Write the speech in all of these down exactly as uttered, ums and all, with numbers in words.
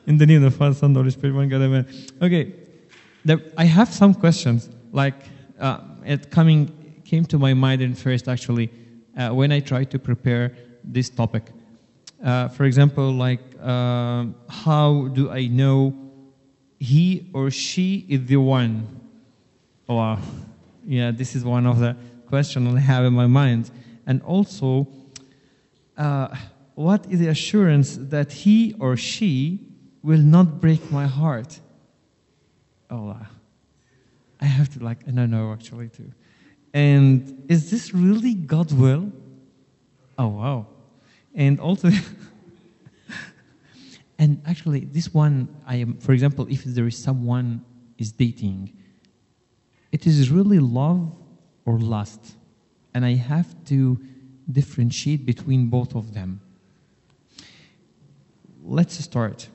In the name of the Father, Son, and Holy Spirit, one God, amen. Okay, there, I have some questions. Like uh, it coming came to my mind in first actually uh, when I tried to prepare this topic. Uh, for example, like uh, how do I know he or she is the one? Oh, wow. Yeah, this is one of the questions I have in my mind. And also, uh, what is the assurance that he or she will not break my heart? Oh, wow. I have to like, I don't know actually too. And is this really God's will? Oh, wow. And also, and actually this one, I am, for example, if there is someone is dating, it is really love or lust. And I have to differentiate between both of them. Let's start.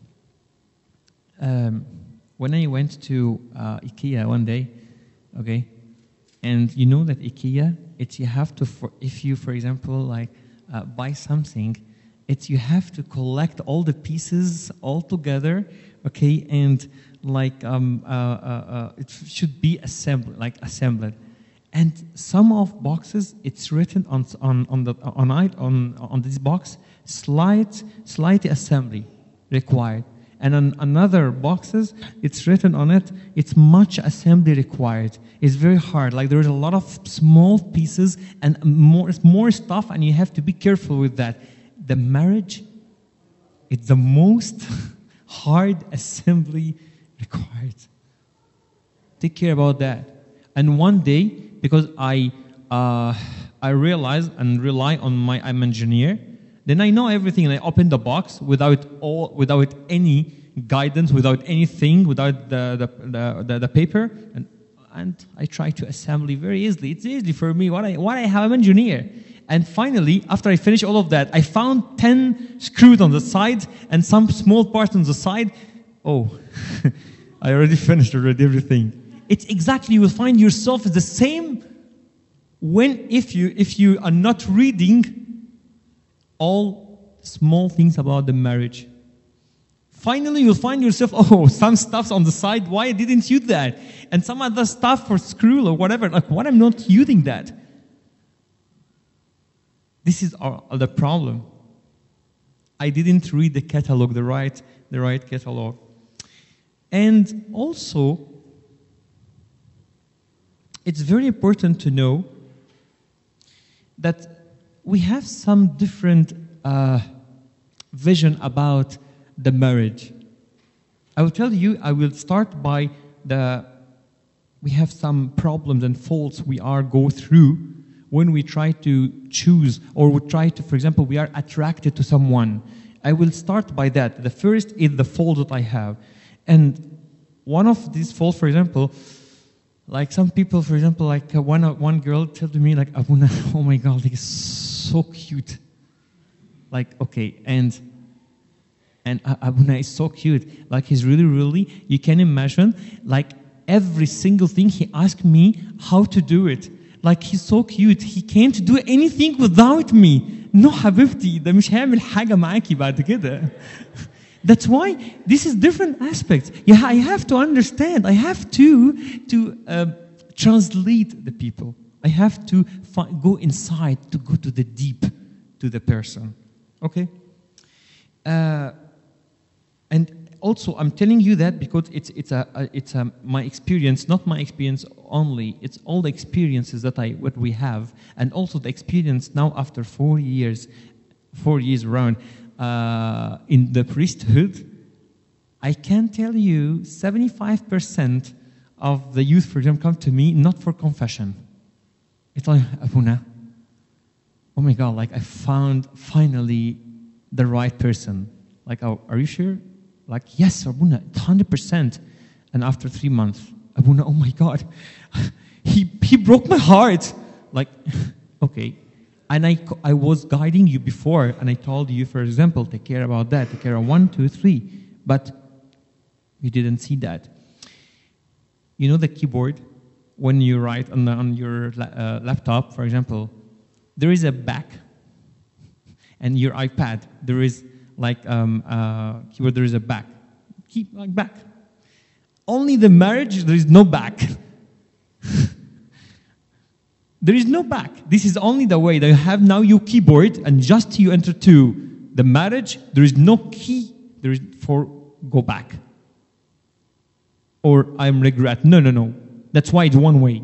Um, when I went to uh, IKEA one day, okay, and you know that IKEA, it's you have to, for, if you, for example, like uh, buy something, it's you have to collect all the pieces all together, okay, and like um, uh, uh, uh, it should be assembled, like assembled. And some of boxes, it's written on on on the on it on on this box, slight slight assembly required. And on another boxes, it's written on it, it's much assembly required. It's very hard. Like there's a lot of small pieces and more more stuff, and you have to be careful with that. The marriage, it's the most hard assembly required. Take care about that. And one day, because I uh, I realize and rely on my I'm engineer, then I know everything, and I open the box without all without any guidance, without anything, without the the the, the, the paper, and and I try to assemble very easily. It's easy for me. What I what I have an engineer. And finally, after I finish all of that, I found ten screws on the side and some small parts on the side. Oh, I already finished already everything. It's exactly, you will find yourself the same when if you if you are not reading all small things about the marriage. Finally, you'll find yourself, oh, some stuff's on the side. Why didn't you do that? And some other stuff for screw or whatever. Like, why I'm not using that? This is our, the problem. I didn't read the catalog, the right, the right catalog. And also, it's very important to know that we have some different uh, vision about the marriage. I will tell you, I will start by the, we have some problems and faults we are go through when we try to choose or we try to, for example, we are attracted to someone. I will start by that. The first is the fault that I have. And one of these faults, for example, like some people, for example, like uh, one uh, one girl told me, like, Abuna, oh my God, he's so cute. Like, okay, and and uh, Abuna is so cute. Like, he's really, really, you can imagine, like, every single thing he asked me how to do it. Like, he's so cute. He can't do anything without me. No, حبيبتي, ده مش هيعمل حاجة معاكي بعد كده. That's why this is different aspects. Yeah, I have to understand. I have to to uh, translate the people. I have to fi- go inside, to go to the deep, to the person. Okay? Uh, and also, I'm telling you that because it's it's a, a it's a, my experience, not my experience only. It's all the experiences that I what we have, and also the experience now after four years, four years around. Uh, in the priesthood, I can tell you seventy-five percent of the youth, for example, come to me not for confession. It's like, Abuna, oh my God, like I found finally the right person. Like, oh, are you sure? Like, yes, Abuna, one hundred percent. And after three months, Abuna, oh my God, he, he broke my heart. Like, okay. And I, I was guiding you before, and I told you, for example, take care about that, take care of one, two, three. But you didn't see that. You know the keyboard? When you write on, the, on your uh, laptop, for example, there is a back, and your iPad, there is like um, uh, keyboard, there is a back. Keep like back. Only the marriage, there is no back. There is no back. This is only the way that you have now your keyboard, and just you enter to the marriage, there is no key there is for go back. Or I'm regret. No, no, no. That's why it's one way.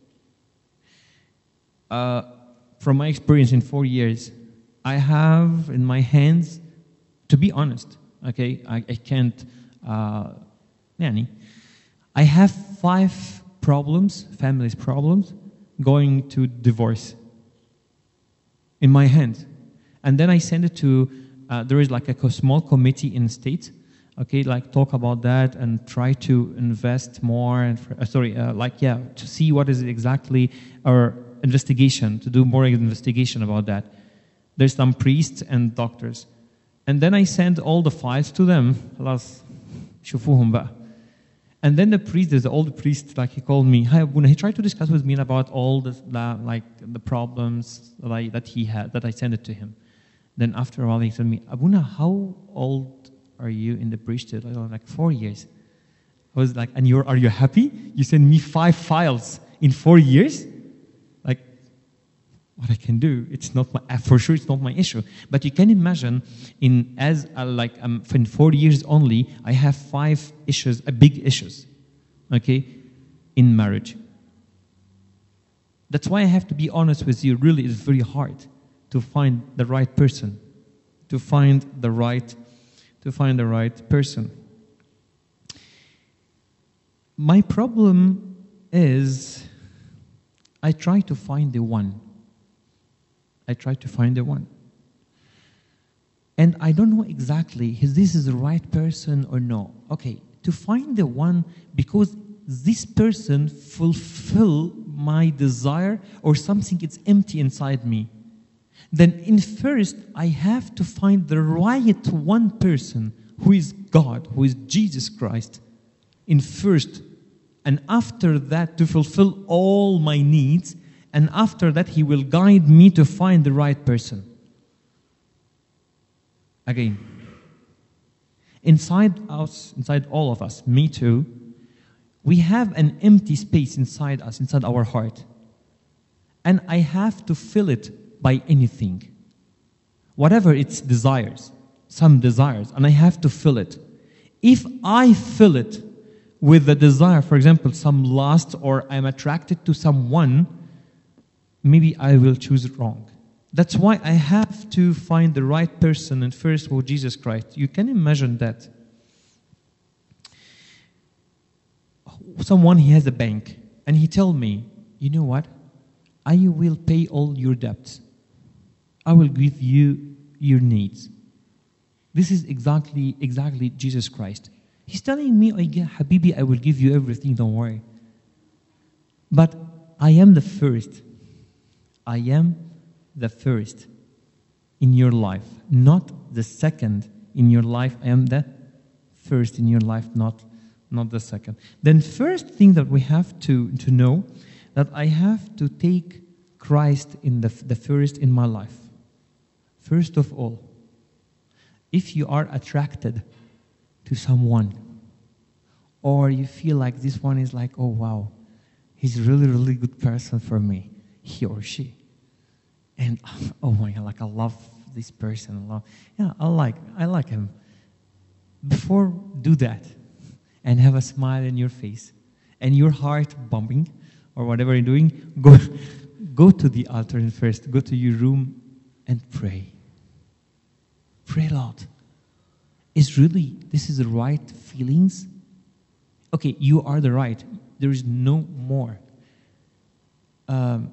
Uh, from my experience in four years, I have in my hands, to be honest, okay, I, I can't, uh, yani, I have five problems, families problems, going to divorce in my hands. And then I send it to, uh, there is like a small committee in the States, okay, like talk about that and try to invest more, and uh, sorry, uh, like, yeah, to see what is exactly our investigation, to do more investigation about that. There's some priests and doctors. And then I send all the files to them. خلاص شوفوهم بقى. And then the priest, there's the old priest, like he called me. Hi, Abuna. He tried to discuss with me about all the, the like the problems that, I, that he had, that I sent it to him. Then after a while, he told me, Abuna, how old are you in the priesthood? I was like, four years. I was like, and you're, are you happy? You sent me five files in four years? Like, what I can do? It's not my, for sure, it's not my issue. But you can imagine, in as a, like um, in four years only, I have five issues, uh, big issues, okay, in marriage. That's why I have to be honest with you. Really, it's very hard to find the right person, to find the right, to find the right person. My problem is, I try to find the one. I try to find the one. And I don't know exactly if this is the right person or no. Okay, to find the one, because this person fulfill my desire or something is empty inside me. Then in first, I have to find the right one person who is God, who is Jesus Christ, in first. And after that, to fulfill all my needs. And after that, He will guide me to find the right person. Again, inside us, inside all of us, me too, we have an empty space inside us, inside our heart. And I have to fill it by anything. Whatever its desires, some desires, and I have to fill it. If I fill it with the desire, for example, some lust, or I'm attracted to someone, maybe I will choose wrong. That's why I have to find the right person, and first, oh, Jesus Christ. You can imagine that. Someone, he has a bank, and he tell me, you know what? I will pay all your debts. I will give you your needs. This is exactly, exactly Jesus Christ. He's telling me, Habibi, I will give you everything, don't worry. But I am the first. I am the first in your life, not the second in your life. I am the first in your life, not, not the second. Then first thing that we have to, to know, that I have to take Christ in the, the first in my life. First of all, if you are attracted to someone, or you feel like this one is like, oh wow, he's really, really good person for me, he or she. And oh my God, like I love this person. I love, yeah, I like, I like him. Before do that, and have a smile in your face, and your heart bumping, or whatever you're doing. Go, go to the altar and first. Go to your room and pray. Pray, Lord. Is really this is the right feelings? Okay, you are the right. There is no more. Um,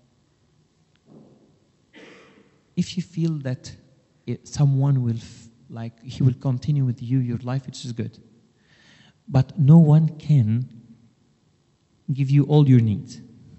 If you feel that it, someone will, f- like, he will continue with you, your life, it is good. But no one can give you all your needs.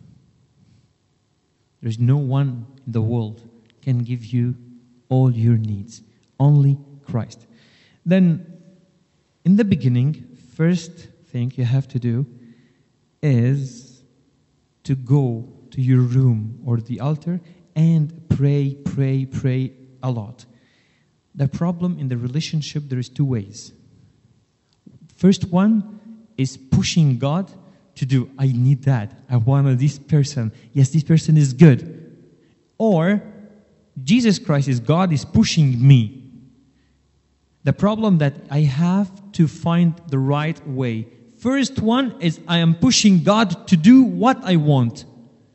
There's no one in the world can give you all your needs. Only Christ. Then, in the beginning, first thing you have to do is to go to your room or the altar and pray, pray, pray a lot. The problem in the relationship, there is two ways. First one is pushing God to do, I need that. I want this person. Yes, this person is good. Or Jesus Christ is God is pushing me. The problem that I have to find the right way. First one is I am pushing God to do what I want.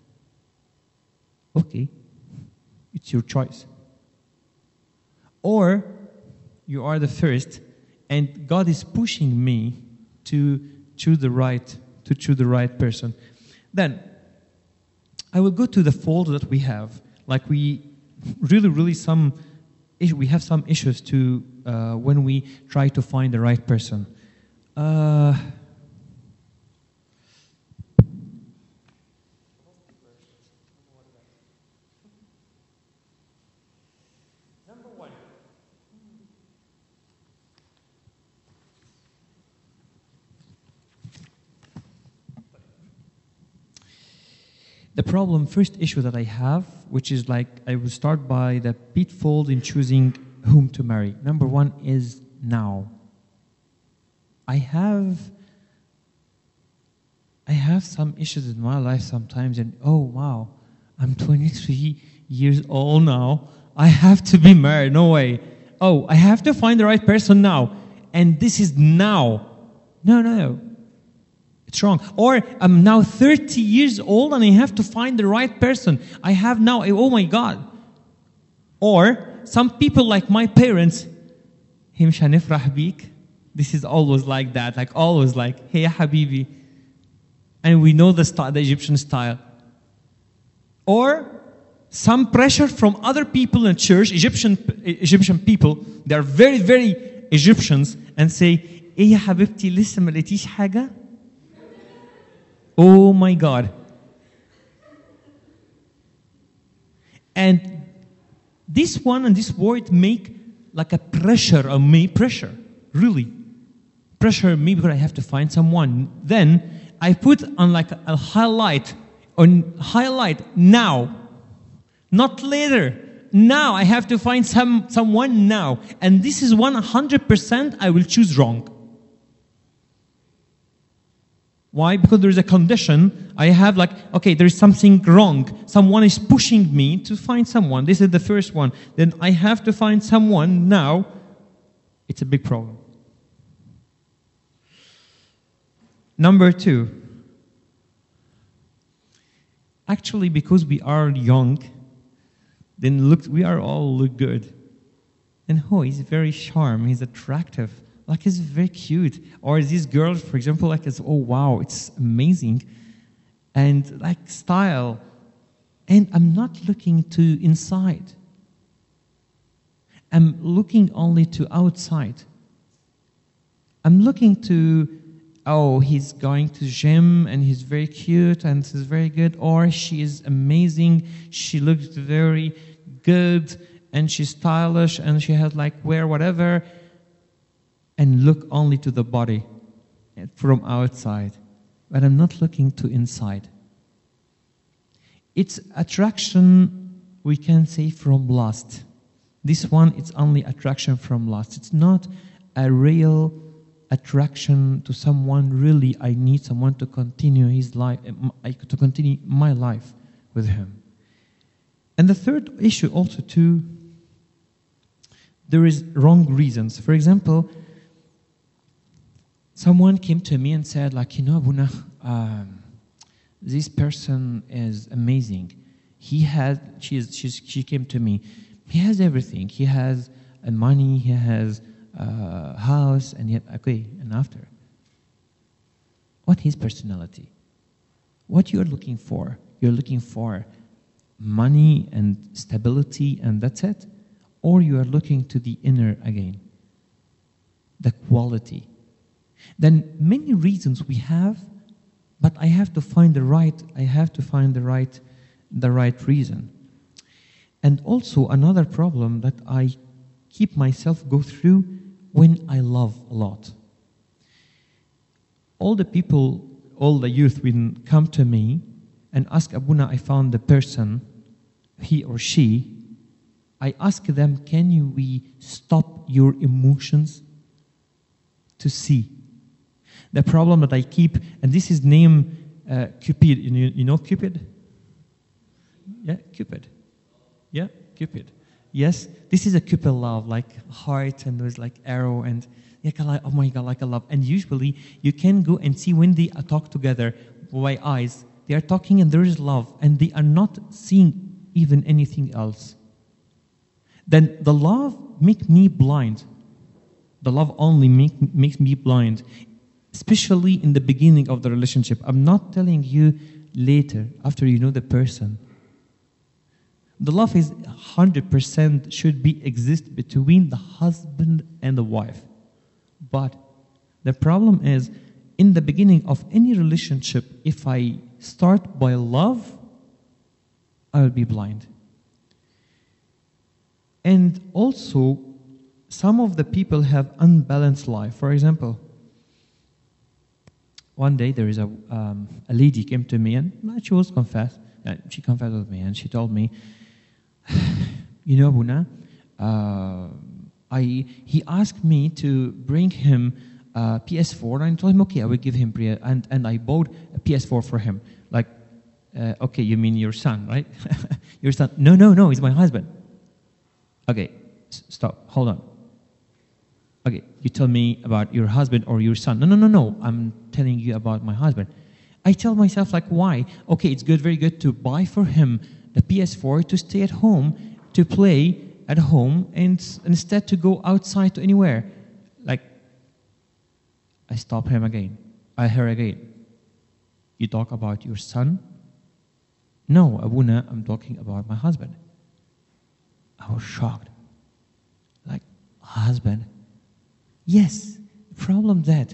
Okay, it's your choice. Or you are the first, and God is pushing me to choose the right to choose the right person. Then I will go to the fault that we have. Like we really, really some we have some issues to uh, when we try to find the right person. Uh, Number one. The problem, first issue that I have, which is like, I will start by the pitfall in choosing whom to marry. Number one is now. I have, I have some issues in my life sometimes, and oh wow, I'm twenty-three years old now. I have to be married. No way. Oh, I have to find the right person now, and this is now. No, no, no. It's wrong. Or I'm now thirty years old and I have to find the right person. I have now, oh my God. Or some people like my parents, "Hey, مش هنفرح بيك." This is always like that, like always like, "Hey, ya habibi." And we know the style, the Egyptian style. Or some pressure from other people in church, Egyptian Egyptian people, they are very, very Egyptians, and say, "Hey, ya habibti, لسه ما لقيتيش حاجة?" Oh my God. And this one and this word make like a pressure on me, pressure, really. Pressure on me because I have to find someone. Then I put on like a highlight, on highlight now, not later. Now I have to find some someone now. And this is one hundred percent I will choose wrong. Why? Because there is a condition. I have like, okay, there is something wrong. Someone is pushing me to find someone. This is the first one. Then I have to find someone now. It's a big problem. Number two. Actually, because we are young, then look, we are all look good. And oh, he's very charming. He's attractive. Like, it's very cute. Or this girl, for example, like, it's, oh, wow, it's amazing. And, like, style. And I'm not looking to inside. I'm looking only to outside. I'm looking to, oh, he's going to gym and he's very cute and he's very good. Or she is amazing. She looks very good and she's stylish and she has, like, wear whatever. And look only to the body from outside. But I'm not looking to inside. It's attraction, we can say, from lust. This one, it's only attraction from lust. It's not a real attraction to someone. Really, I need someone to continue his life, to continue my life with him. And the third issue also too, there is wrong reasons. For example, someone came to me and said, like, you know, Abuna, um, this person is amazing. He has, she, is, she's, she came to me. He has everything. He has uh, money, he has a uh, house, and yet, okay, and after? What his personality? What you're looking for? You're looking for money and stability, and that's it? Or you are looking to the inner again? The quality. Then many reasons we have, but I have to find the right, I have to find the right, the right reason. And also another problem that I keep myself go through when I love a lot. All the people, all the youth will come to me and ask, Abuna, I found the person, he or she, I ask them, can you, we stop your emotions to see? The problem that I keep, and this is named uh, Cupid. You know, you know Cupid? Yeah, Cupid. Yeah, Cupid. Yes, this is a Cupid love, like heart, and there's like arrow, and like a, oh my God, like a love. And usually you can go and see when they talk together by eyes, they are talking and there is love, and they are not seeing even anything else. Then the love makes me blind. The love only make, makes me blind, especially in the beginning of the relationship. I'm not telling you later, after you know the person. The love is one hundred percent should be exist between the husband and the wife. But the problem is, in the beginning of any relationship, if I start by love, I will be blind. And also, some of the people have unbalanced life. For example, one day there is a um, a lady came to me and she was confessed. Uh, she confessed with me and she told me, you know, Abuna, uh, I he asked me to bring him a P S four, and I told him, okay, I will give him pre- and and I bought a P S four for him. Like, uh, okay, you mean your son, right? Your son? No, no, no, he's my husband. Okay, s- stop, hold on. Okay, you tell me about your husband or your son. No, no, no, no, I'm telling you about my husband. I tell myself, like, why? Okay, it's good, very good to buy for him the P S four to stay at home, to play at home, and instead to go outside to anywhere. Like, I stop him again. I hear again. You talk about your son? No, Abuna, I'm talking about my husband. I was shocked. Like, husband? Yes, the problem that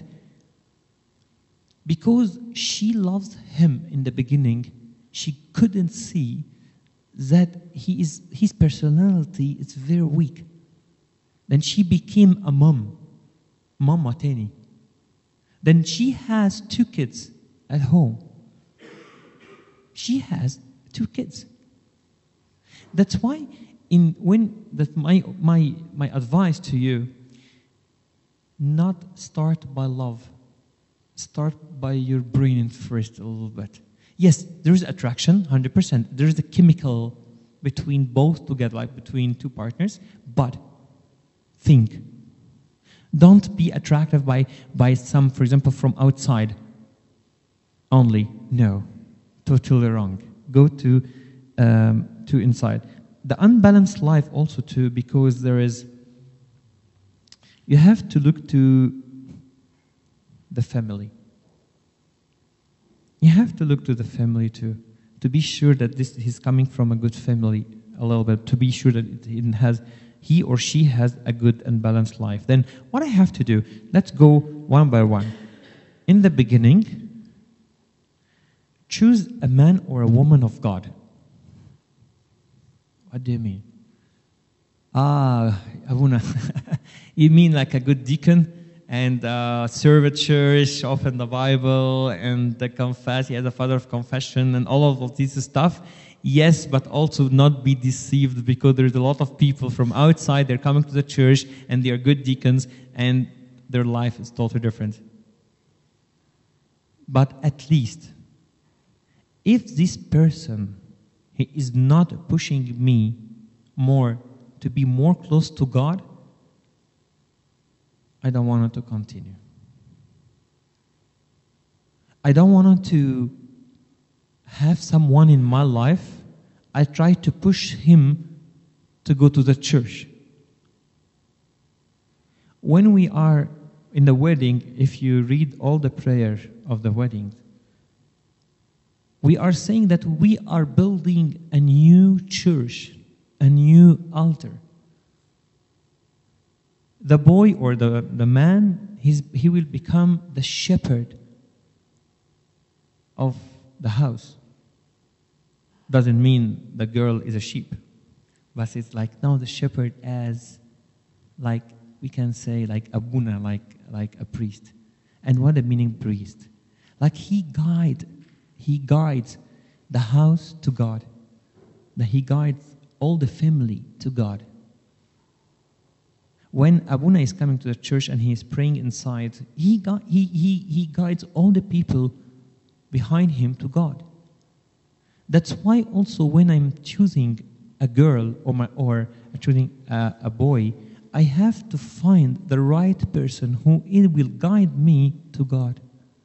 because she loves him in the beginning, she couldn't see that he is his personality is very weak. Then she became a mom, mama tani. Then she has two kids at home. She has two kids. That's why in when that my my my advice to you, not start by love. Start by your brain first a little bit. Yes, there is attraction, one hundred percent. There is a chemical between both together, like between two partners, but think. Don't be attracted by, by some, for example, from outside only. No, totally wrong. Go to, um, to inside. The unbalanced life also too, because there is, you have to look to the family. You have to look to the family too, to be sure that this he's coming from a good family a little bit, to be sure that it has, he or she has a good and balanced life. Then what I have to do, let's go one by one. In the beginning, choose a man or a woman of God. What do you mean? Ah, Abuna, you mean like a good deacon? And uh, serve at church, open the Bible, and uh, confess. He has a father of confession, and all of this stuff. Yes, but also not be deceived, because there's a lot of people from outside. They're coming to the church, and they are good deacons, and their life is totally different. But at least, if this person he is not pushing me more to be more close to God, I don't want it to continue. I don't want to have someone in my life. I try to push him to go to the church. When we are in the wedding, if you read all the prayer of the wedding, we are saying that we are building a new church, a new altar. The boy or the, the man, he's, he will become the shepherd of the house. Doesn't mean the girl is a sheep. But it's like, no, the shepherd as, like, we can say, like Abuna, like, like a priest. And what the meaning priest? Like he guide, he guides the house to God. That he guides all the family to God. When Abuna is coming to the church and he is praying inside, he, got, he, he, he guides all the people behind him to God. That's why also when I'm choosing a girl or, my, or choosing a, a boy, I have to find the right person who it will guide me to God.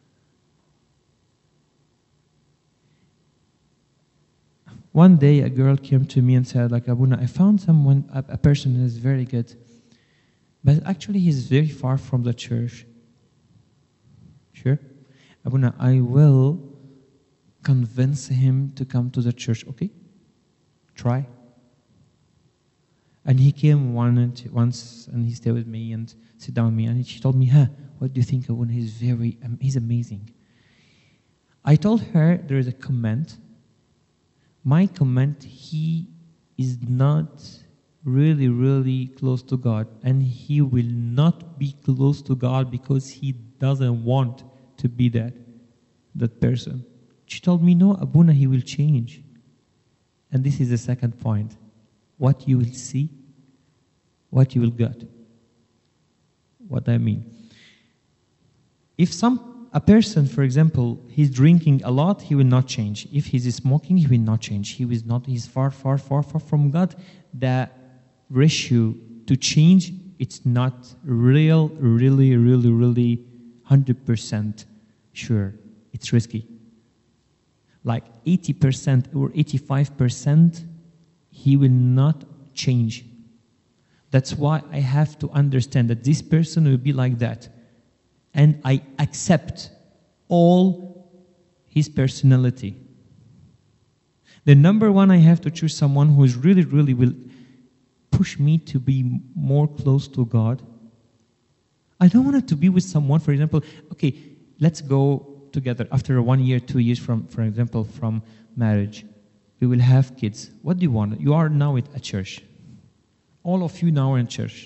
One day a girl came to me and said, like, Abuna, I found someone, a, a person who is very good, but actually he's very far from the church. Sure? Abuna, I will convince him to come to the church. Okay? Try. And he came one and once and he stayed with me and sit down with me and she told me, huh, what do you think, Abuna? He's very, um, he's amazing. I told her there is a comment. My comment, he is not really, really close to God, and he will not be close to God because he doesn't want to be that, that person. She told me, no, Abuna, he will change. And this is the second point. What you will see, what you will get. What I mean. If some a person, for example, he's drinking a lot, he will not change. If he's smoking, he will not change. He is not. He's far, far, far, far from God. The ratio to change, it's not real, really, really, really, one hundred percent sure. It's risky. Like eighty percent or eighty-five percent, he will not change. That's why I have to understand that this person will be like that. And I accept all his personality. The number one, I have to choose someone who is really, really will push me to be more close to God. I don't want to be with someone, for example, okay, let's go together after one year, two years from, for example, from marriage. We will have kids. What do you want? You are now at a church. All of you now are in church.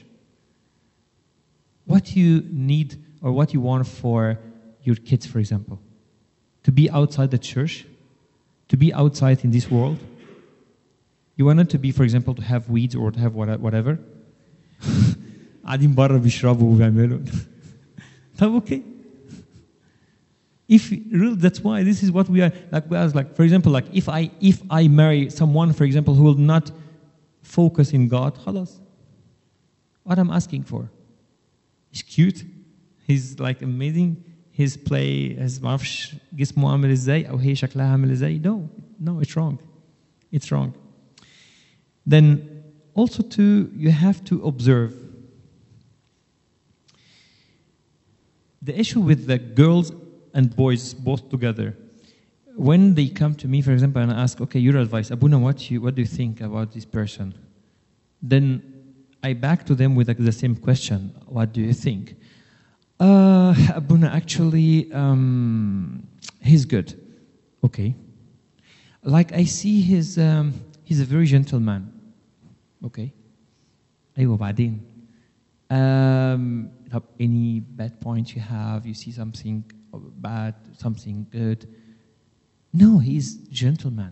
What you need or what you want for your kids, for example? To be outside the church? To be outside in this world? You want it to be, for example, to have weeds or to have whatever? قاعدين برا بيشربوا وبيعملوا. طب okay. If really, that's why this is what we are like. We are like, for example, like if I if I marry someone, for example, who will not focus in God, خلاص. What I'm asking for? He's cute. He's like amazing. His play, his ما أعرفش جسمه عامل إزاي أو هي شكلها عامل إزاي. No, no, it's wrong. It's wrong. Then also too, you have to observe. The issue with the girls and boys both together, when they come to me, for example, and I ask, okay, your advice, Abuna, what you what do you think about this person? Then I back to them with like the same question. What do you think? Uh, Abuna, actually, um, he's good. Okay. Like I see his, um, he's a very gentle man. Okay. أيوة بعدين. Um, any bad points you have? You see something bad, something good? No, he's gentleman.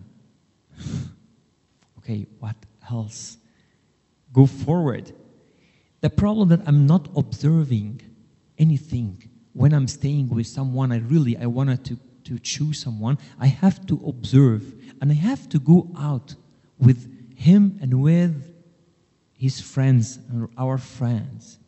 Okay, what else? Go forward. The problem that I'm not observing anything when I'm staying with someone. I really I wanted to to choose someone. I have to observe, and I have to go out with him and with his friends and our friends.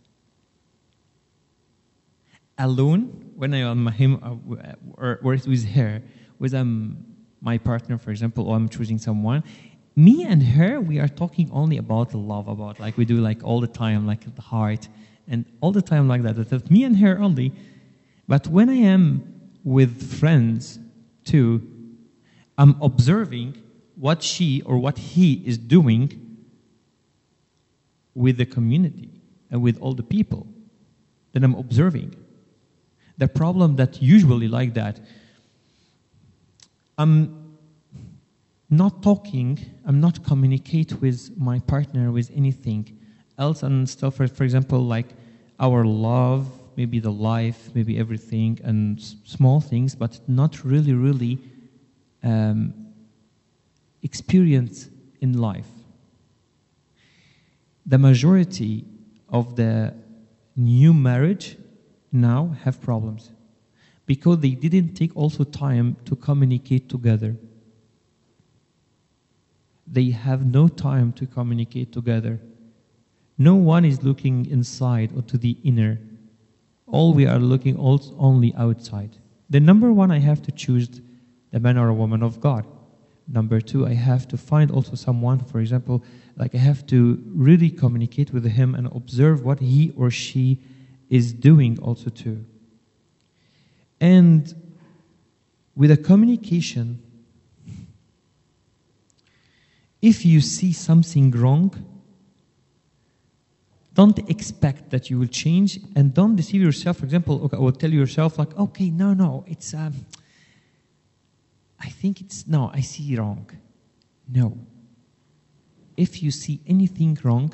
Alone, when I am him or, or with her, with um, my partner, for example, or I'm choosing someone, me and her, we are talking only about love, about like we do like all the time, like the heart, and all the time like that. That's me and her only. But when I am with friends too, I'm observing what she or what he is doing with the community and with all the people. Then I'm observing. The problem that usually like that, I'm not talking, I'm not communicate with my partner with anything else and stuff. For, for example, like our love, maybe the life, maybe everything, and s- small things, but not really, really um, experience in life. the majority of the new marriage now have problems because they didn't take also time to communicate together. They have no time to communicate together. No one is looking inside or to the inner. All we are looking also only outside. The number one, I have to choose the man or a woman of God. Number two, I have to find also someone, for example, like I have to really communicate with him and observe what he or she is doing also too. And with a communication, if you see something wrong, don't expect that you will change, and don't deceive yourself. For example, okay, or tell yourself like, okay, no, no, it's, um, I think it's, no, I see wrong. No. If you see anything wrong,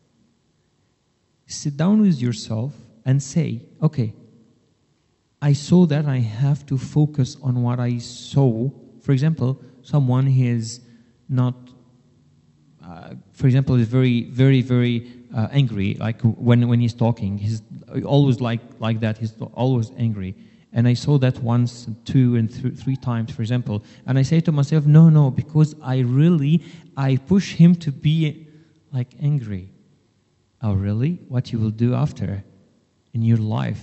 sit down with yourself and say, okay, I saw that I have to focus on what I saw. For example, someone who is not, uh, for example, is very, very, very uh, angry. Like when when he's talking, he's always like like that. He's always angry. And I saw that once, two, and th- three times, for example. And I say to myself, no, no, because I really, I push him to be like angry. Oh, really? What you will do after in your life?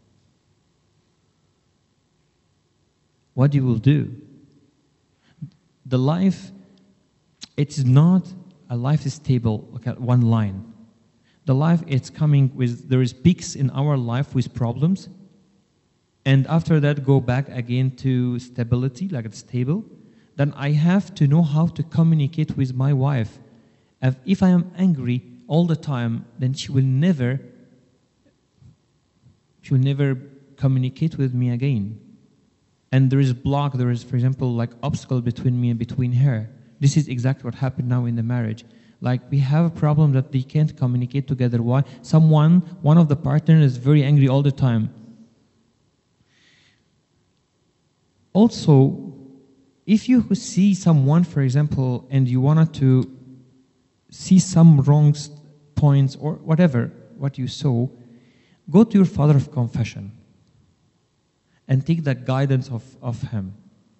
What you will do? The life, it's not a life is stable, like at one line. The life, it's coming with, there is peaks in our life with problems. And after that, go back again to stability, like it's stable. Then I have to know how to communicate with my wife. If, if I am angry all the time, then she will never, she will never communicate with me again. And there is block, there is, for example, like obstacle between me and between her. This is exactly what happened now in the marriage. Like we have a problem that they can't communicate together. Why? Someone, one of the partners is very angry all the time. Also, if you see someone, for example, and you wanted to see some wrong points or whatever, what you saw, go to your father of confession and take the guidance of, of him.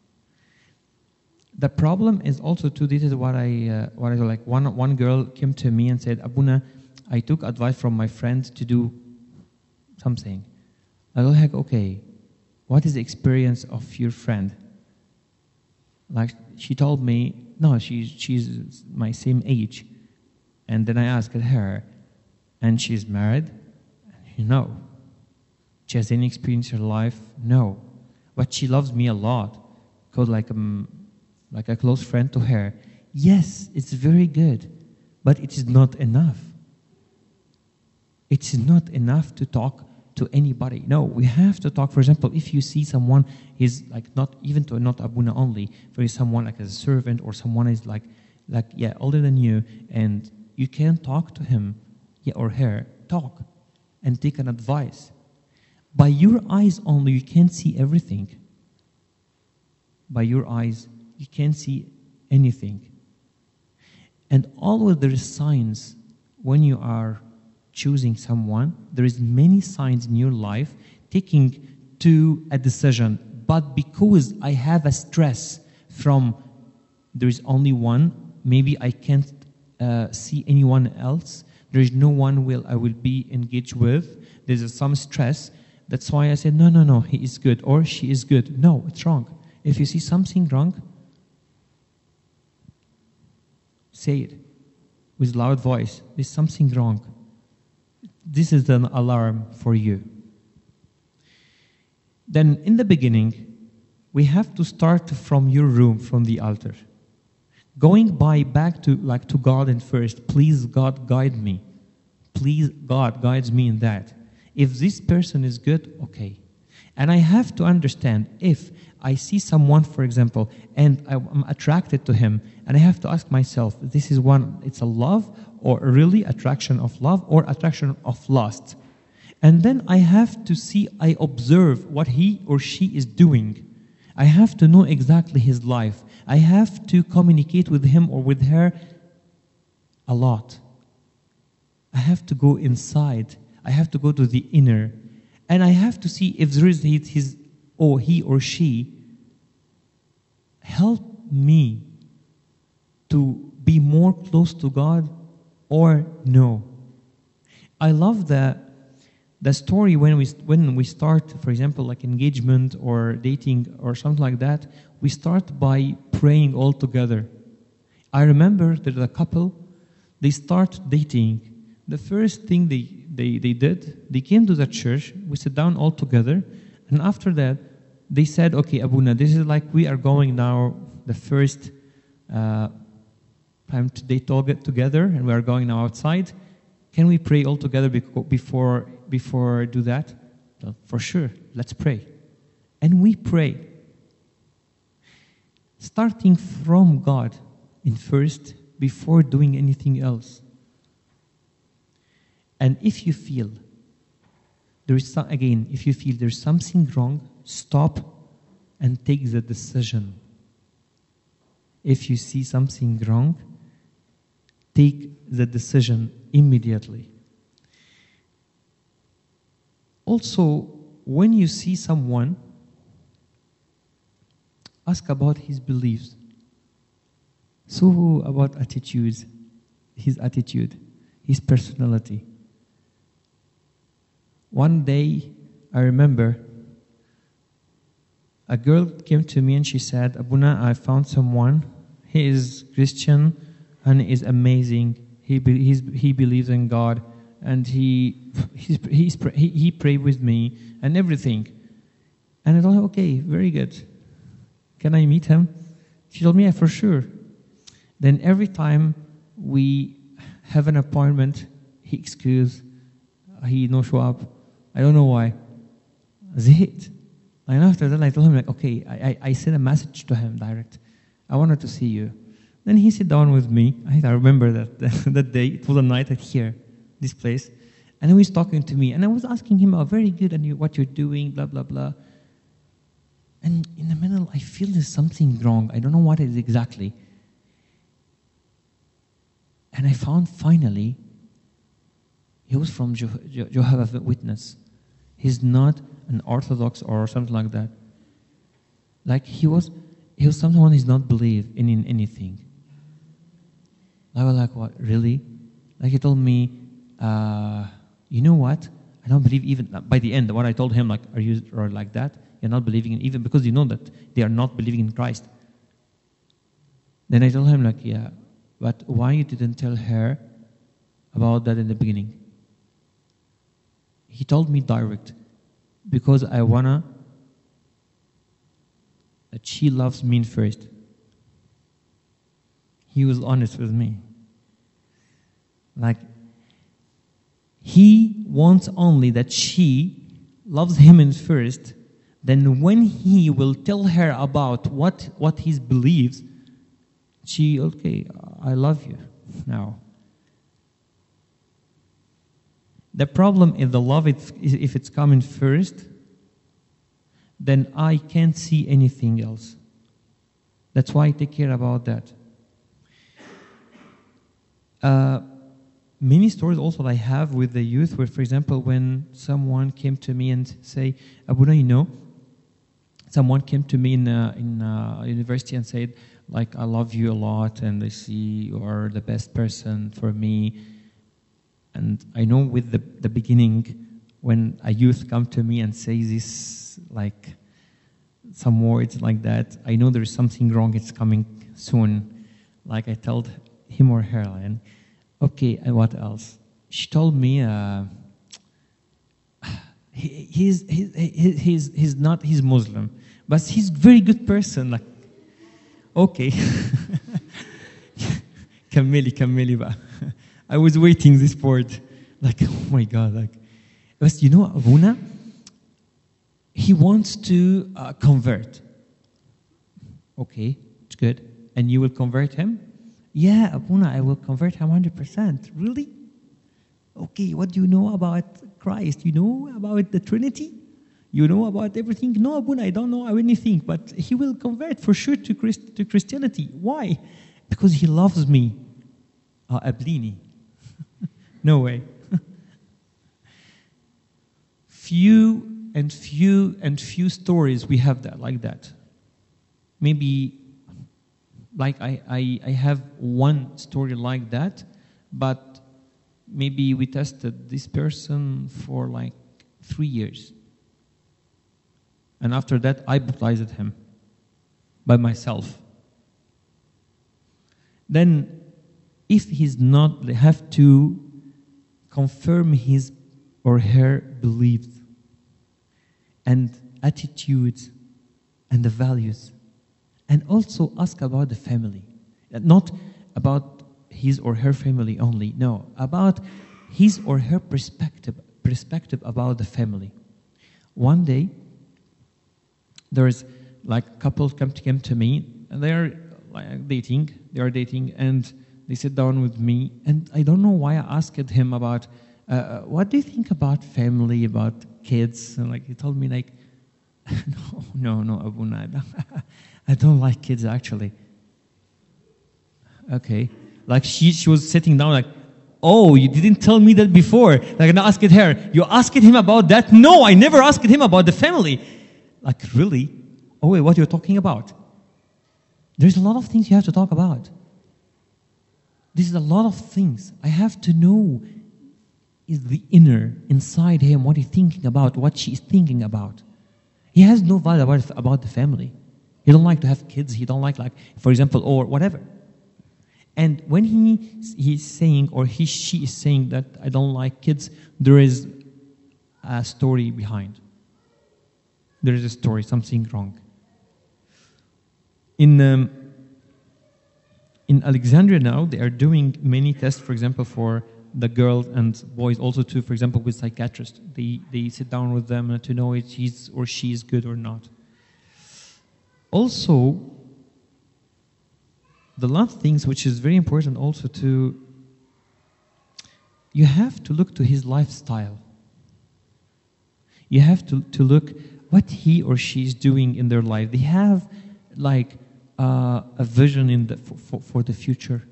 The problem is also too, this is what I, uh, what I like, one, one girl came to me and said, Abuna, I took advice from my friend to do something. I go, like, okay, what is the experience of your friend? Like, she told me, no, she's, she's my same age. And then I asked her, and she's married? No. She has any experience in her life? No. But she loves me a lot, because like, um, like a close friend to her. Yes, it's very good, but it is not enough. It is not enough to talk to anybody. No, we have to talk. For example, if you see someone is like not even to not Abuna only, for someone like as a servant or someone is like like yeah older than you, and you can talk to him, yeah, or her, talk and take an advice. By your eyes only, you can't see everything. By your eyes, you can't see anything. And always there is signs when you are choosing someone. There is many signs in your life taking to a decision. But because I have a stress from there is only one, maybe I can't uh, see anyone else. There is no one will I will be engaged with. There's some stress. That's why I said, no, no, no, he is good or she is good. No, it's wrong. If you see something wrong, say it with loud voice. There's something wrong. This is an alarm for you. Then in the beginning, we have to start from your room, from the altar. Going by back to like to God and first, please God guide me. Please God guides me in that. If this person is good, okay. And I have to understand if I see someone, for example, and I'm attracted to him, and I have to ask myself, this is one, it's a love, or really attraction of love, or attraction of lust. And then I have to see, I observe what he or she is doing. I have to know exactly his life. I have to communicate with him or with her a lot. I have to go inside. I have to go to the inner. And I have to see if there is his, his or he or she help me to be more close to God or no. I love the, the story when we when we start, for example, like engagement or dating or something like that, we start by praying all together. I remember that a couple, they start dating. The first thing they, they, they did, they came to the church, we sat down all together, and after that, they said, okay, Abuna, this is like we are going now, the first uh, time to date all get together, and we are going now outside. Can we pray all together before, before do that? Well, for sure, let's pray. And we pray. Starting from God in first, before doing anything else. And if you feel, there is some, again, if you feel there's something wrong, stop and take the decision. If you see something wrong, take the decision immediately. Also, when you see someone, ask about his beliefs. So about attitudes, his attitude, his personality. One day, I remember, a girl came to me and she said, Abuna, I found someone. He is Christian and is amazing. He be, he's, he believes in God and he he's, he's, he, he prayed with me and everything. And I thought, okay, very good. Can I meet him? She told me, yeah, for sure. Then every time we have an appointment, he excuse, he no show up. I don't know why. Zahid. And after that, I told him, like, okay, I, I, I sent a message to him direct. I wanted to see you. Then he sat down with me. I, I remember that that day. It was a night at here, this place. And he was talking to me. And I was asking him, oh, very good, and you, what you're doing, blah, blah, blah. And in the middle, I feel there's something wrong. I don't know what it is exactly. And I found finally, he was from Je- Jehovah's Witness. He's not an Orthodox or something like that. Like he was, he was someone who does not believe in, in anything. I was like, what, really? Like he told me, uh, you know what? I don't believe even, by the end, what I told him, like, are you or like that? You're not believing in, even because you know that they are not believing in Christ. Then I told him, like, yeah, but why you didn't tell her about that in the beginning? He told me direct, because I wanna that she loves me first. He was honest with me. Like, he wants only that she loves him in first, then when he will tell her about what, what he believes, she, okay, I love you now. The problem is the love, if, if it's coming first, then I can't see anything else. That's why I take care about that. Uh, many stories also I have with the youth where, for example, when someone came to me and say, Abuna, you know, someone came to me in uh, in uh, university and said, like, I love you a lot and I see you are the best person for me. And I know with the, the beginning, when a youth come to me and say this, like, some words like that, I know there's something wrong, it's coming soon. Like I told him or her, and okay, and what else? She told me, uh, he, he's, he's, he's, he's not, he's Muslim, but he's a very good person. Like, okay. Kamili, Kamili ba. I was waiting this word, like, oh my God, like, but you know, Abuna, he wants to uh, convert. Okay, it's good. And you will convert him? Yeah, Abuna, I will convert him one hundred percent. Really? Okay, what do you know about Christ? You know about the Trinity? You know about everything? No, Abuna, I don't know anything, but he will convert for sure to, Christ, to Christianity. Why? Because he loves me. Uh, Ablini. No way. Few and few and few stories we have that like that. Maybe like I, I, I have one story like that, but maybe we tested this person for like three years. And after that, I baptized him by myself. Then, if he's not, they have to confirm his or her beliefs and attitudes and the values. And also ask about the family. Not about his or her family only. No, about his or her perspective, perspective about the family. One day, there is like a couple come to, came to me, and they are like dating. They are dating, and they sit down with me, and I don't know why I asked him about uh, what do you think about family, about kids, and like he told me like, no, no, no, Abuna, I don't like kids actually. Okay, like she she was sitting down like, oh, you didn't tell me that before. Like I asked her, you asked him about that? No, I never asked him about the family. Like, really? Oh, wait, what you're talking about? There's a lot of things you have to talk about. This is a lot of things. I have to know is the inner, inside him, what he's thinking about, what she's thinking about. He has no value about, about the family. He don't like to have kids. He don't like, like, for example, or whatever. And when he he's saying, or he she is saying that I don't like kids, there is a story behind. There is a story, something wrong. In um, in Alexandria now, they are doing many tests, for example, for the girls and boys, also too, for example, with psychiatrists. They they sit down with them to know if he's or she is good or not. Also, the last things which is very important also to, you have to look to his lifestyle. You have to, to look what he or she is doing in their life. They have like uh, a vision in the, for, for, for the future.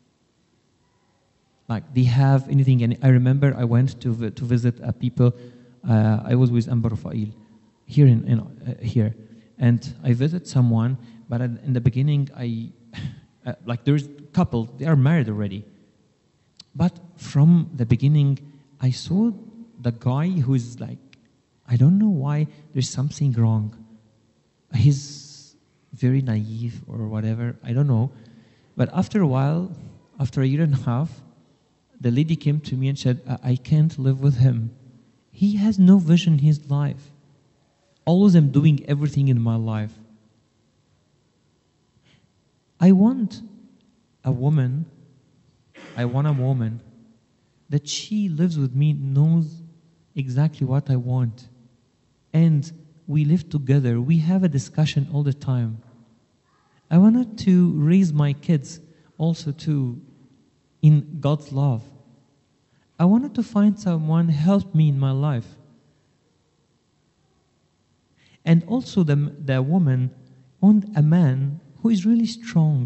Like they have anything. And I remember I went to vi- to visit uh, people. Uh, I was with Amber Rafael here in, in uh, here, and I visited someone. But in the beginning, I uh, like there's a couple. They are married already. But from the beginning, I saw the guy who is like, I don't know why there's something wrong. He's very naive or whatever. I don't know. But after a while, after a year and a half, the lady came to me and said, I, I can't live with him. He has no vision in his life. Always I'm doing everything in my life. I want a woman, I want a woman that she lives with me, knows exactly what I want. And we live together. We have a discussion all the time. I wanted to raise my kids also too in God's love. I wanted to find someone who helped me in my life. And also the, the woman want a man who is really strong.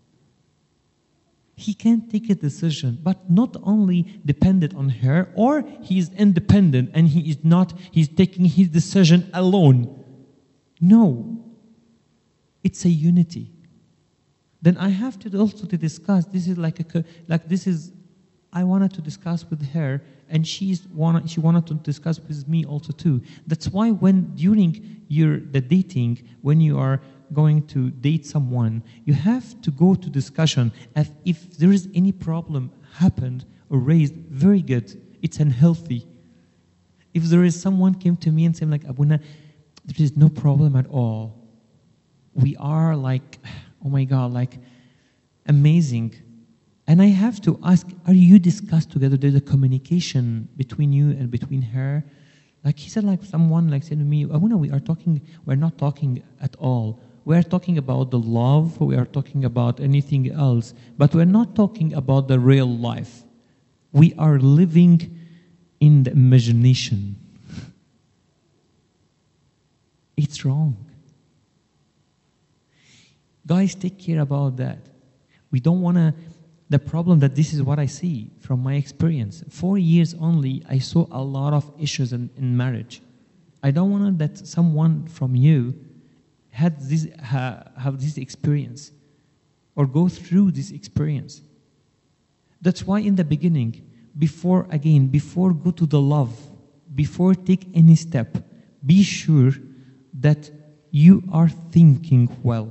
He can take a decision, but not only dependent on her, or he is independent and he is not, he's taking his decision alone. No. It's a unity. Then I have to also to discuss, this is like a, like this is, I wanted to discuss with her, and she's wanted, she wanted to discuss with me also too. That's why when during your the dating, when you are going to date someone, you have to go to discussion. If, if there is any problem happened or raised, very good. It's unhealthy. If there is someone came to me and said like, Abuna, there is no problem at all. We are like, oh my God, like amazing. And I have to ask, are you discussed together? There's a communication between you and between her. Like he said, like someone like said to me, Abuna, we are talking, we're not talking at all. We are talking about the love, we are talking about anything else, but we're not talking about the real life. We are living in the imagination. It's wrong. Guys, take care about that. We don't want to The problem that this is what I see from my experience. Four years only, I saw a lot of issues in, in marriage. I don't want that someone from you had this ha, have this experience or go through this experience. That's why in the beginning, before again, before go to the love, before take any step, be sure that you are thinking well.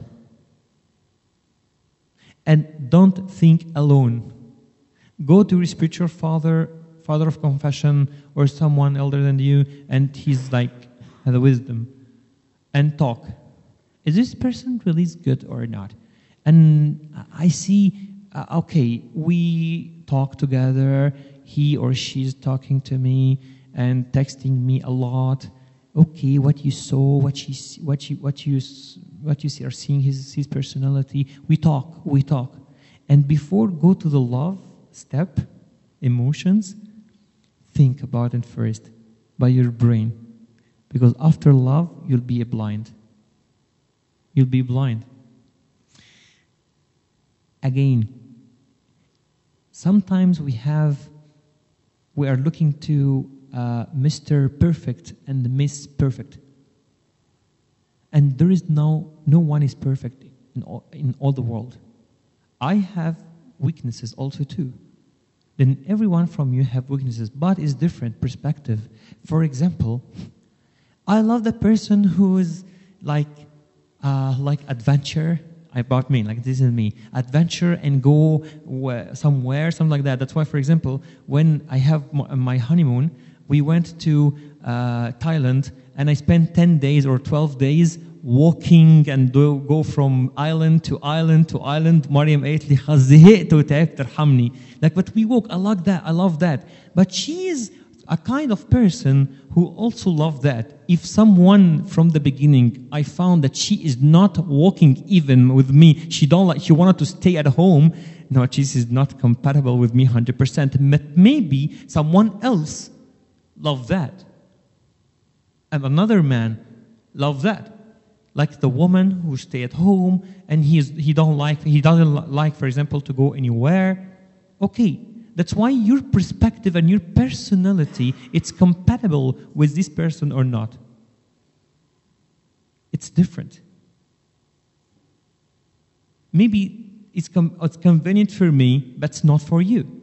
And don't think alone. Go to your spiritual father, father of confession, or someone elder than you, and he's like, has the wisdom, and talk. Is this person really good or not? And I see, uh, okay, we talk together, he or she's talking to me and texting me a lot. Okay, what you saw, what you, what you, what you, what you see, are seeing his his personality. We talk, we talk, and before go to the love step, emotions, think about it first by your brain, because after love you'll be blind. You'll be blind. Again, sometimes we have, we are looking to uh, Mister Perfect and Miss Perfect. And there is no, no one is perfect in all, in all the world. I have weaknesses also too. Then everyone from you have weaknesses, but it's different perspective. For example, I love the person who is like, uh, like adventure. About me, like this is me, adventure and go somewhere, something like that. That's why, for example, when I have my honeymoon, we went to uh, Thailand, and I spent ten days or twelve days walking and do, go from island to island to island. Mariam قالت لي خزهقت وتعبت ارحمني. Like, but we walk. I like that. I love that. But she is a kind of person who also love that. If someone from the beginning, I found that she is not walking even with me, she don't like, she wanted to stay at home, no, she is not compatible with me one hundred percent. But maybe someone else love that. And another man love that. Like the woman who stay at home and he is, he don't like, he doesn't like, for example, to go anywhere. Okay. That's why your perspective and your personality, it's compatible with this person or not. It's different. Maybe it's, com- it's convenient for me, but it's not for you.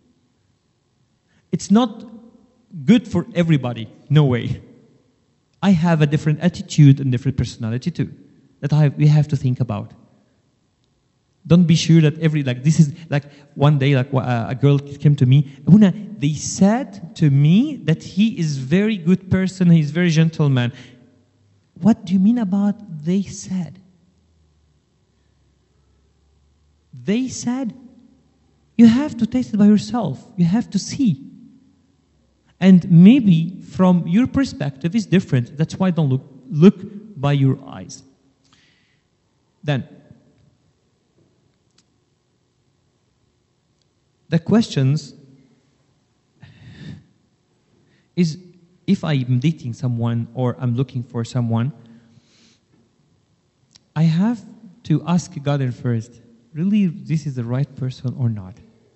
It's not good for everybody. No way. I have a different attitude and different personality too that I, we have to think about. Don't be sure that every, like, this is, like, one day, like, a girl came to me, Abuna, they said to me that he is very good person, he's very gentleman. What do you mean about they said? They said, you have to taste it by yourself. You have to see. And maybe from your perspective is different. That's why don't look, look by your eyes. Then, the questions is, if I'm dating someone or I'm looking for someone, I have to ask God first, really this is the right person or not?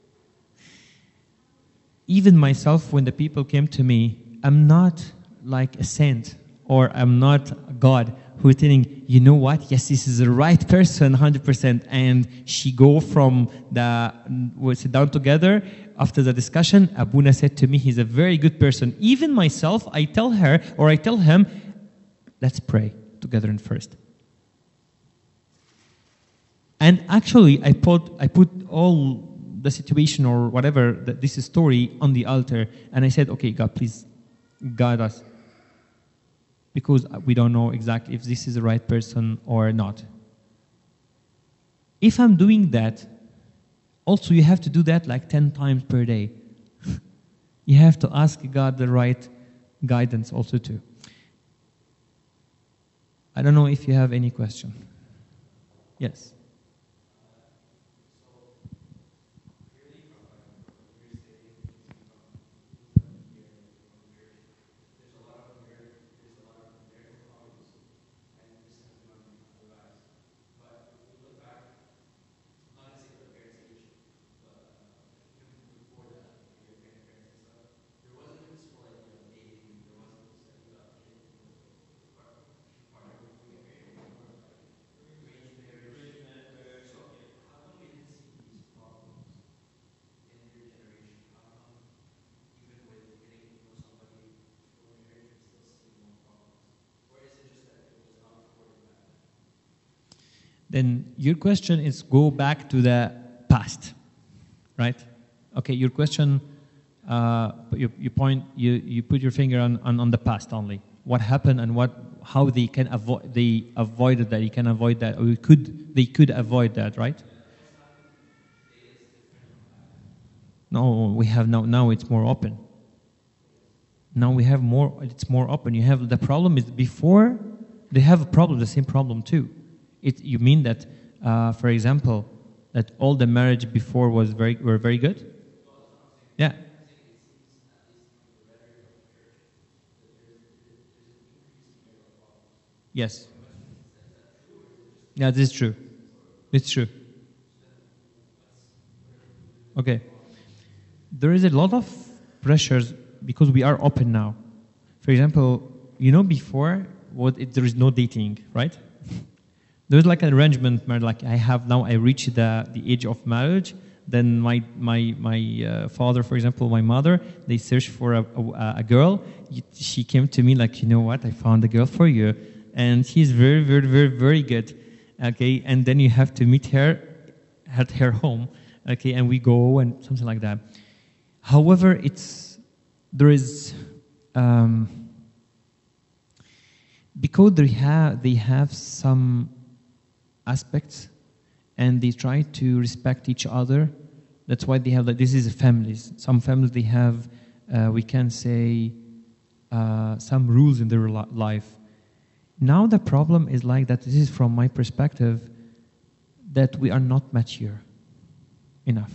Even myself, when the people came to me, I'm not like a saint or I'm not God who's telling, you know what, yes, this is the right person, one hundred percent. And she go from the, we sit down together. After the discussion, Abuna said to me, he's a very good person. Even myself, I tell her or I tell him, let's pray together in first. And actually, I put, I put all the situation or whatever, that this is story on the altar. And I said, okay, God, please guide us. Because we don't know exactly if this is the right person or not. If I'm doing that, also you have to do that like ten times per day. You have to ask God the right guidance also too. I don't know if you have any question. Yes. Then your question is go back to the past, right? Okay, your question, uh, you, you point, you, you put your finger on, on, on the past only. What happened and what, how they can avoid, they avoided that, you can avoid that, or you could, they could avoid that, right? No, we have now, now it's more open. Now we have more, it's more open. You have, the problem is before, they have a problem, the same problem too. It, you mean that, uh, for example, that all the marriage before was very, were very good? Yeah. Yes. Yeah, this is true. It's true. Okay. There is a lot of pressures because we are open now. For example, you know before, what it, there is no dating, right? There's like an arrangement, like I have now, I reached the, the age of marriage. Then my my my uh, father, for example, my mother, they searched for a, a, a girl. She came to me like, you know what, I found a girl for you, and she's very, very, very, very good. Okay, and then you have to meet her at her home. Okay, and we go and something like that. However, it's there is um, because they have they have some aspects. And they try to respect each other. That's why they have like this is families. Some families they have, uh, we can say, uh, some rules in their li- life. Now the problem is like that. This is from my perspective, that we are not mature enough.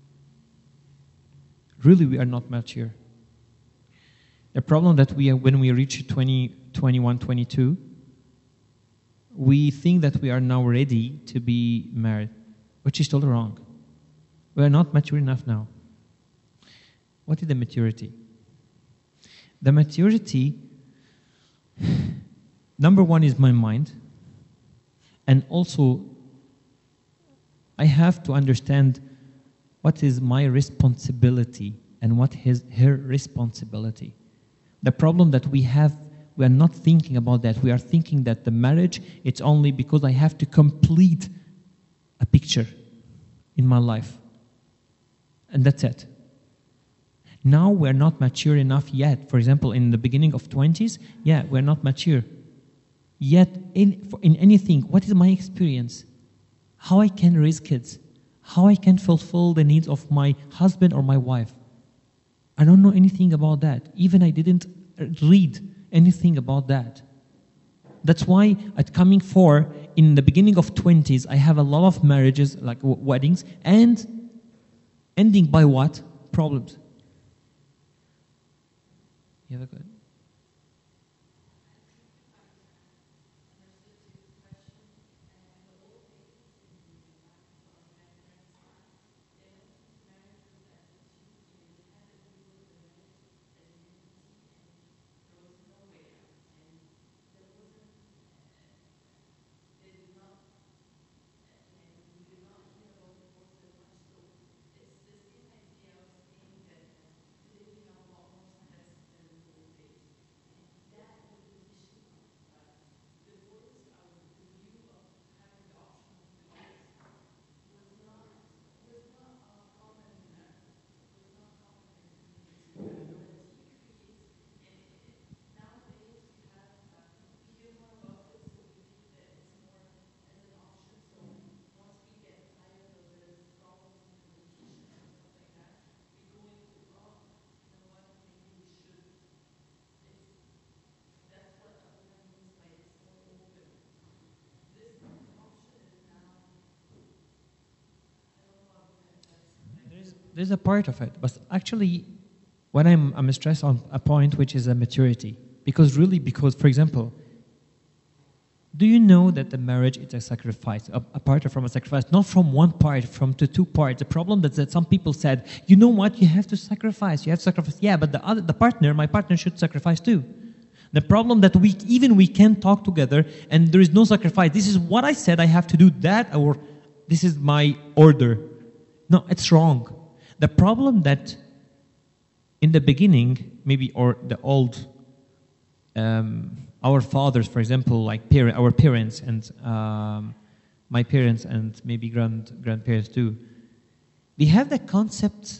Really, we are not mature. The problem that we are, when we reach twenty, twenty-one, twenty-two. We think that we are now ready to be married, which is totally wrong. We are not mature enough now. What is the maturity? The maturity, number one is my mind. And also, I have to understand what is my responsibility and what is her responsibility. The problem that we have, we are not thinking about that. We are thinking that the marriage, it's only because I have to complete a picture in my life. And that's it. Now we're not mature enough yet. For example, in the beginning of twenties, yeah, we're not mature. Yet, in, in anything, what is my experience? How I can raise kids? How I can fulfill the needs of my husband or my wife? I don't know anything about that. Even I didn't read anything about that. That's why at coming four, in the beginning of twenties, I have a lot of marriages, like w- weddings, and ending by what? Problems. You have a good? There's, there's a part of it, but actually, when I'm I'm stressed on a point which is a maturity, because really, because for example, do you know that the marriage is a sacrifice, a, a part from a sacrifice, not from one part, from the two parts. The problem is that some people said, you know what, you have to sacrifice, you have to sacrifice. Yeah, but the other, the partner, my partner should sacrifice too. The problem that we even we can't talk together and there is no sacrifice. This is what I said, I have to do that, or this is my order. No, it's wrong. The problem that in the beginning, maybe, or the old, um, our fathers, for example, like parent, our parents and um, my parents and maybe grand grandparents too, they have the concept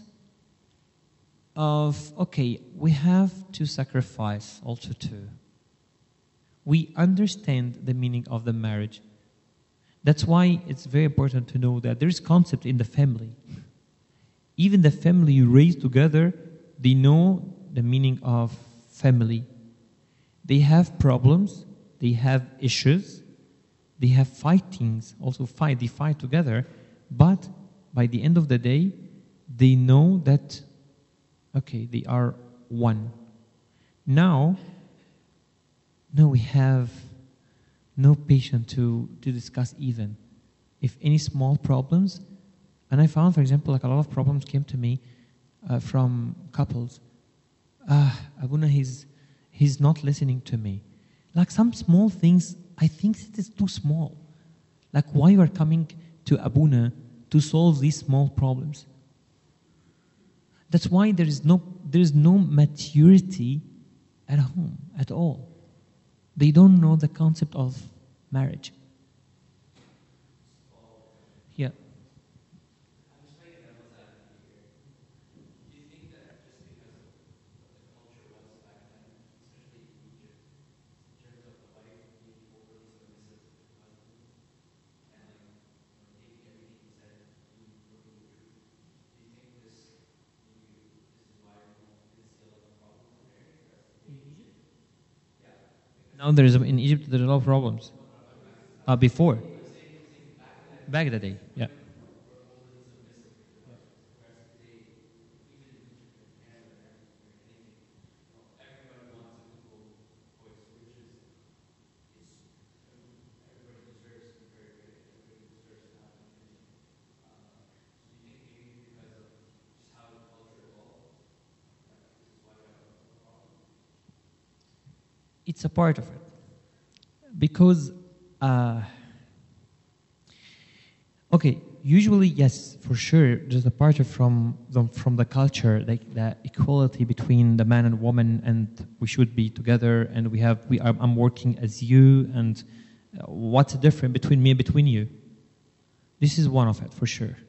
of, okay, we have to sacrifice also too. We understand the meaning of the marriage. That's why it's very important to know that there is concept in the family. Even the family you raise together, they know the meaning of family. They have problems, they have issues, they have fightings, also fight, they fight together, but by the end of the day, they know that, okay, they are one. Now, no, we have no patience to, to discuss even. If any small problems, and I found, for example, like a lot of problems came to me uh, from couples. Ah, Abuna, he's, he's not listening to me. Like some small things, I think it is too small. Like why you are coming to Abuna to solve these small problems? That's why there is no, there is no maturity at home at all. They don't know the concept of marriage. Yeah. Now there is in Egypt there are a lot of problems. Uh, before, back in the day, yeah. It's a part of it because, uh, okay, usually yes, for sure, there's a part of from the, from the culture, like the equality between the man and woman, and we should be together, and we have we are, I'm working as you, and uh, what's the difference between me and between you? This is one of it for sure.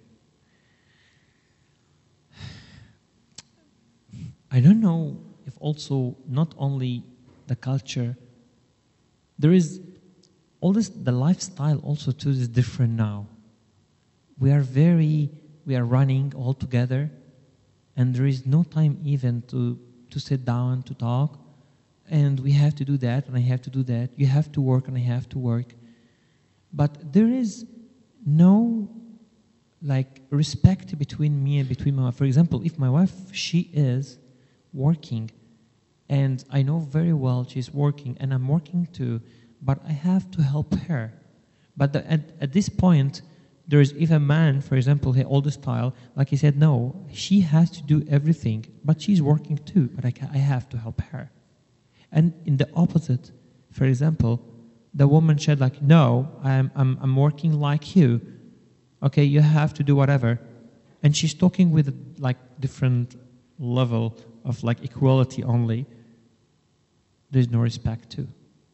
I don't know if also not only the culture, there is all this, the lifestyle also too is different now. We are very, we are running all together, and there is no time even to, to sit down to talk, and we have to do that, and I have to do that. You have to work, and I have to work. But there is no like respect between me and between my wife. For example, if my wife, she is working, and I know very well she's working, and I'm working too, but I have to help her. But the, at, at this point, there is, if a man, for example, the oldest child, like he said, no, she has to do everything, but she's working too, but I, ca- I have to help her. And in the opposite, for example, the woman said like, no, I'm, I'm, I'm working like you. Okay, you have to do whatever. And she's talking with like different level of like equality only. There's no respect too.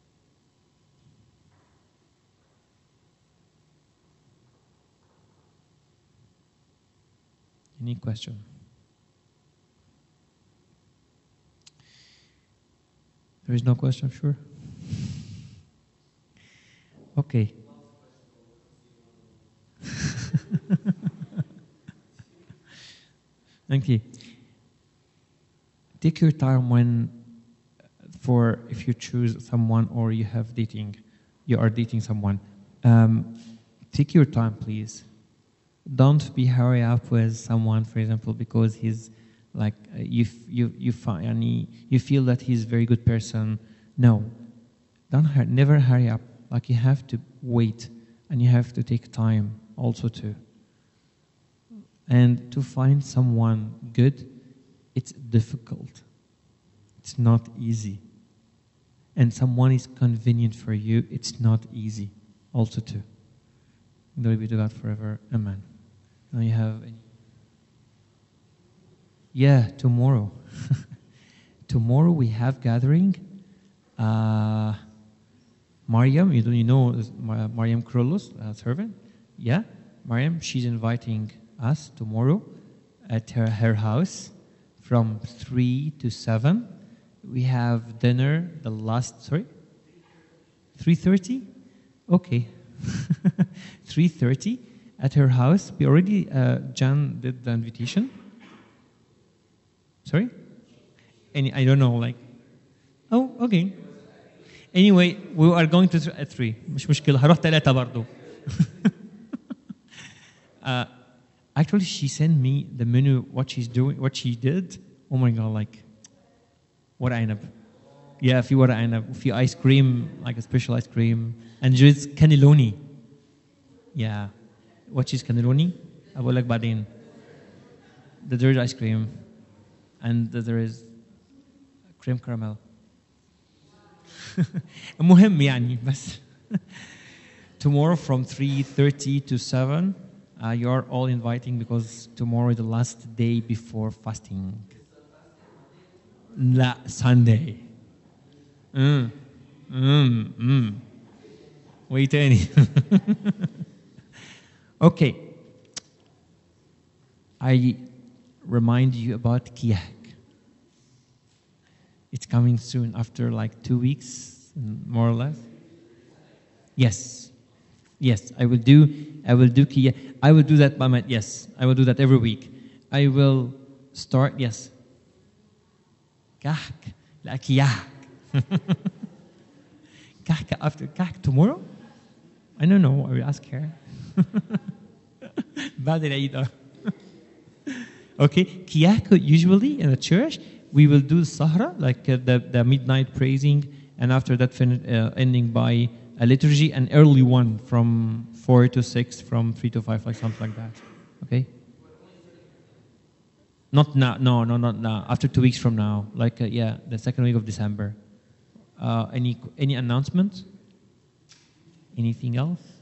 Any question? There is no question, sure? Okay. Thank you. Take your time when, for if you choose someone or you have dating, you are dating someone. Um, take your time, please. Don't be hurry up with someone, for example, because he's like uh, you you you find you feel that he's a very good person. No, don't hurry, never hurry up. Like you have to wait, and you have to take time also too. And to find someone good, it's difficult. It's not easy. And someone is convenient for you, it's not easy also too. Glory be to God forever. Amen. Now you have any? Yeah, tomorrow. Tomorrow we have gathering. Uh, Mariam, you, don't, you know this Ma- Mariam Krolos, uh, servant? Yeah? Mariam, she's inviting us tomorrow at her, her house from three to seven. We have dinner the last, sorry? three thirty? Okay. three thirty at her house. We already, uh, Jan did the invitation. Sorry? Any, I don't know, like, oh, okay. Anyway, we are going to th- at three. مش مشكلة. هروح ثلاثة برضو. uh, actually, she sent me the menu, what she's doing, what she did. Oh my God, like, what عنب. Yeah, في ورق عنب. في ice cream, like a special ice cream. And just cannelloni. Yeah. What is cannelloni? أقول لك بعدين. The dessert ice cream. And there is cream caramel. المهم يعني بس. Tomorrow from three thirty to seven, uh, you are all inviting because tomorrow is the last day before fasting. لا, Sunday. Mm. Mm. Mm. وإيه تاني؟ Okay. I remind you about Kiyak. It's coming soon, after like two weeks, more or less. Yes, yes, I will do. I will do Kiyak. I will do that by my. Yes, I will do that every week. I will start. Yes. Kahk, la Kiyak. Kahk after Kahk tomorrow. I don't know. I will ask her. بعد العيد. Okay, Kiyak usually in the church. We will do Sahra, like uh, the, the midnight praising, and after that fin- uh, ending by a liturgy, an early one from four to six, from three to five, like something like that. Okay? Not now, no, no, not now. After two weeks from now, like, uh, yeah, the second week of December. Uh, any any announcements? Anything else?